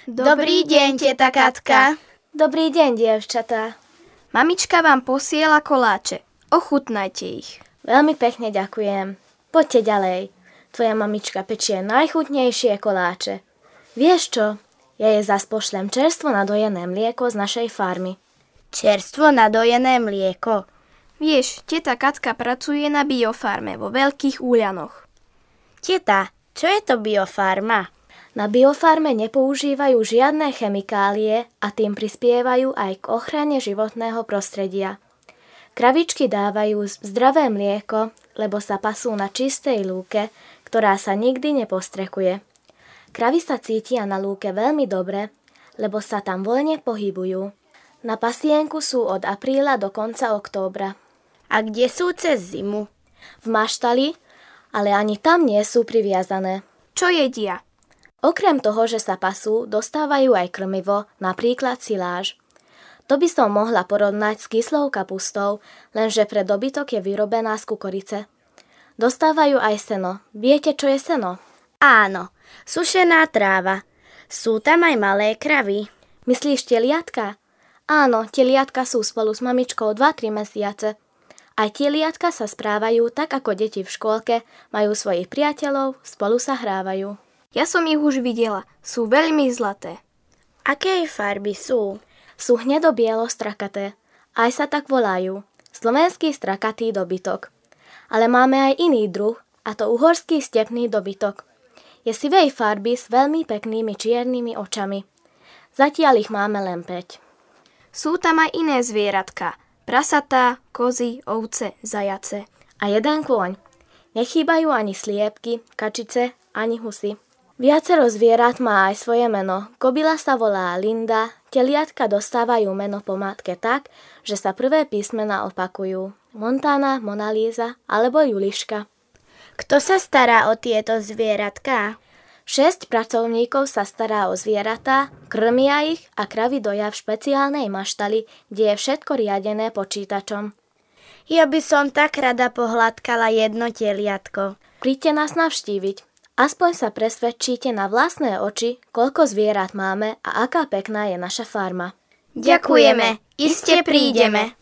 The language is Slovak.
Dobrý deň, teta Katka. Dobrý deň, dievčatá. Mamička vám posiela koláče. Ochutnajte ich. Veľmi pekne ďakujem. Poďte ďalej. Tvoja mamička pečie najchutnejšie koláče. Vieš čo? Ja jej zas pošlem čerstvo nadojené mlieko z našej farmy. Čerstvo nadojené mlieko? Vieš, teta Katka pracuje na biofarme vo Veľkých Úľanoch. Teta, čo je to biofarma? Na biofarme nepoužívajú žiadne chemikálie a tým prispievajú aj k ochrane životného prostredia. Kravičky dávajú zdravé mlieko, lebo sa pasú na čistej lúke, ktorá sa nikdy nepostrekuje. Kravy sa cítia na lúke veľmi dobre, lebo sa tam voľne pohybujú. Na pasienku sú od apríla do konca októbra. A kde sú cez zimu? V maštali, ale ani tam nie sú priviazané. Čo jedia? Okrem toho, že sa pasú, dostávajú aj krmivo, napríklad siláž. To by som mohla porovnať s kyslou kapustou, lenže pre dobytok je vyrobená z kukurice. Dostávajú aj seno. Viete, čo je seno? Áno, sušená tráva. Sú tam aj malé kravy. Myslíš teliatka? Áno, teliatka sú spolu s mamičkou 2-3 mesiace. Aj teliatka sa správajú tak ako deti v škôlke, majú svojich priateľov, spolu sa hrávajú. Ja som ich už videla, sú veľmi zlaté. Akej farby sú? Sú hnedo-bielo strakaté, aj sa tak volajú, slovenský strakatý dobytok. Ale máme aj iný druh, a to uhorský stepný dobytok. Je sivej farby s veľmi peknými čiernymi očami. Zatiaľ ich máme len 5. Sú tam aj iné zvieratka, prasatá, kozy, ovce, zajace. A jeden kôň. Nechýbajú ani sliepky, kačice, ani husy. Viacero zvierat má aj svoje meno. Kobila sa volá Linda, teliatka dostávajú meno po matke tak, že sa prvé písmená opakujú. Montana, Monalíza alebo Juliška. Kto sa stará o tieto zvieratká? 6 pracovníkov sa stará o zvieratá, krmia ich a kravy doja v špeciálnej maštali, kde je všetko riadené počítačom. Ja by som tak rada pohľadkala jedno teliatko. Príďte nás navštíviť. Aspoň sa presvedčíte na vlastné oči, koľko zvierat máme a aká pekná je naša farma. Ďakujeme, iste prídeme.